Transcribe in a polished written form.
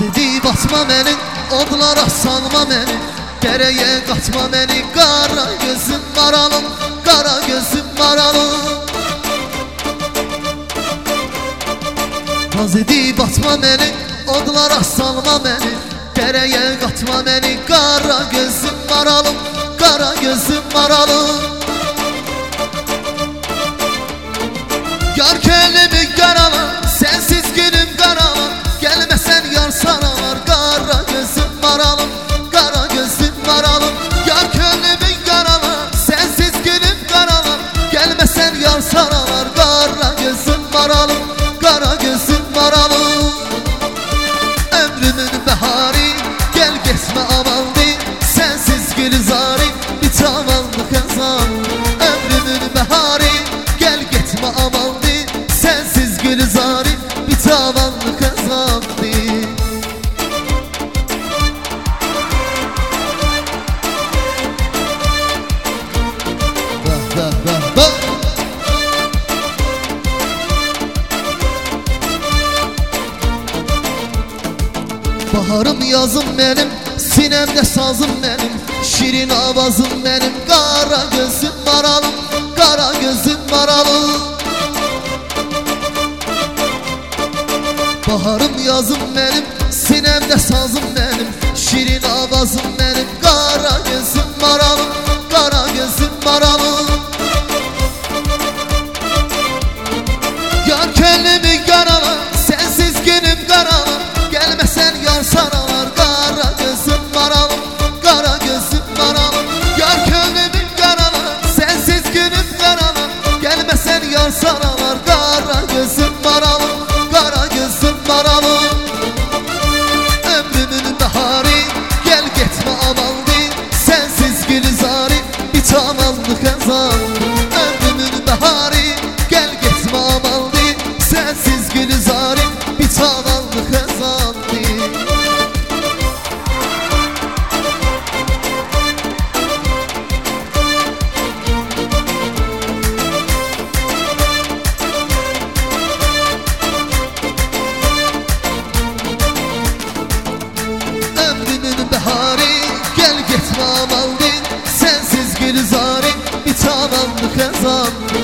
edib atma məni, odlara salma məni, dərəyə qatma məni, qara gözüm maralım, qara gözüm maralım. Naz edib atma məni, odlara salma məni, dərəyə qatma məni, qara gözüm maralım, qara gözüm maralım. Yar kəlimi qaralar, sənsiz günüm qaralar, gəlməsən yar saralar, qara gözüm maralım, qara gözüm maralım. Yar kəlimi qaralar, sənsiz günüm qaralar, gəlməsən yar saralar, qara gözüm maralım, qara gözüm maralım. Ömrümün bəharı, gəl getmə amaldı, sənsiz gülzarı, bitamanlı xəzan. Ömrümün bəharı, gəl getmə amaldı, sənsiz gülzarı, bitamanlı xəzandı. Baharım yazım mənim, sinəmdə sazım mənim, şirin avazım mənim, qara gözüm maralım, qara gözüm maralım. Baharım yazım mənim, sinəmdə sazım mənim, şirin avazım mənim, qara gözüm maralım, qara gözüm maralım. Yar könlümü qaralar, sənsiz günüm qaralar, gəlməsən yar saralar, qara gözüm maralım, qara gözüm maralım. Yar könlümü qaralar, sənsiz günüm qaralar, gəlməsən yar saralar, qara gözüm maralım, qara gözüm maralım. Ömrümün bəharı, gəl getmə amaldı, sənsiz gülzarı, bitamanlı xəzan. Ömrümün bəharı, gəl getmə amaldı, sənsiz gülzarı, bitamanlı xəzandı. Ömrümün bəharı, gəl getmə amaldı, sənsiz gülzarı, bitamanlı xəzandı.